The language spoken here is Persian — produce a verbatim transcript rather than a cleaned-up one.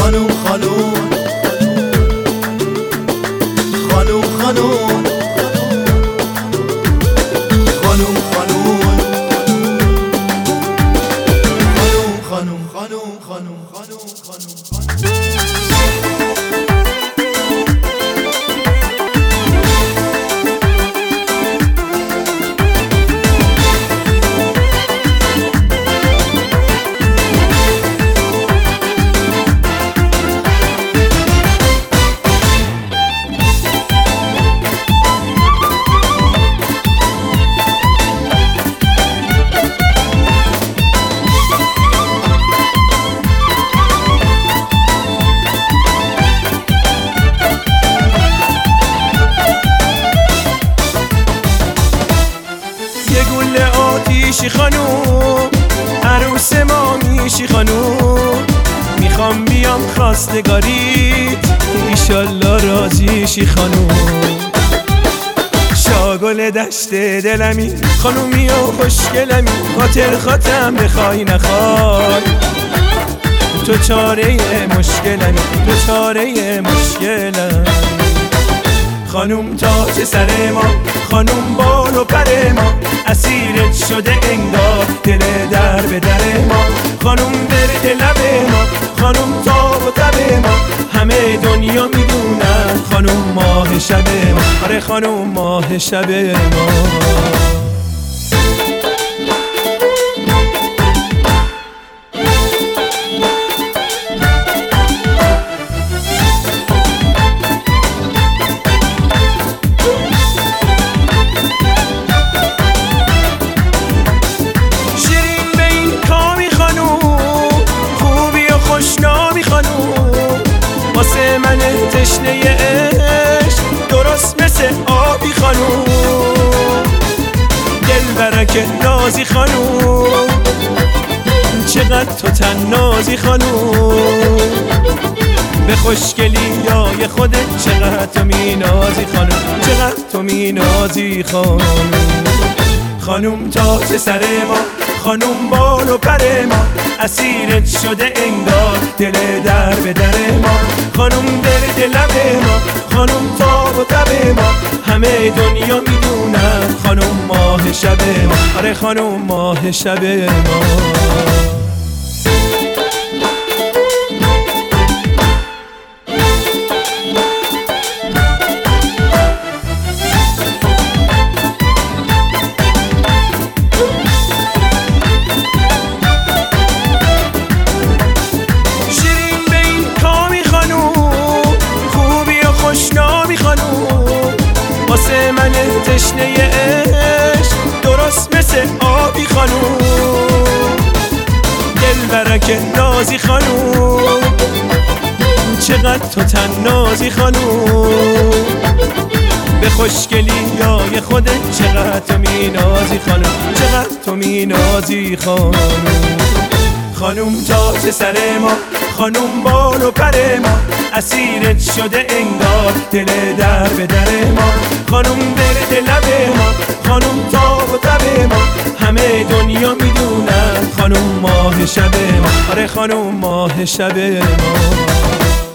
خانوم خانوم خانوم خانوم خانوم خانوم خانوم خانوم خانوم خانوم میشی خانوم، عروس ما میشی خانوم. میخوام بیام خواستگاریت، ایشالله راضیشی خانوم. شاگل دشت دلمی خانومی و خوشگلمی، خاطر خاطرم بخوای نخوای. تو چاره مشکلمی، تو چاره مشکلم. خانوم تاج سر ما، خانوم بال و پر ما، اسیرت شده انگار دل در به در ما. خانوم برد لب ما، خانوم تاب و تب ما، همه دنیا میدونن خانوم ماه شب ما. آره خانوم ماه شب ما. واسه من تشنه عشق درست مثل آبی خانوم. دل برک نازی خانوم، چقدر تو تن نازی خانوم. به خوشگلی یای خودت چقدر تو می نازی خانوم، چقدر تو می نازی خانوم. خانوم تاج سر ما، خانوم بال و پر ما، اسیرت شده انگار دل در به در ما. خانوم درد لب ما، خانوم تاب و تب ما، همه دنیا میدونن خانوم ماه شب ما. آره خانوم ماه شب ما. واسه من تشنه عشق درست مثل آبی خانوم. دل برک نازی خانوم، چقدر تو تن نازی خانوم. به خوشگلی یای خودت چقدر تو می نازی خانوم، چقدر تو می نازی خانوم. خانوم تاج سر ما، خانوم بال و پر ما، اسیرت شده انگار دل در به در ما. خانوم برد لب ما، خانوم تاب و تب ما، همه دنیا میدونن خانوم ماه شب ما. آره خانوم ماه شب ما.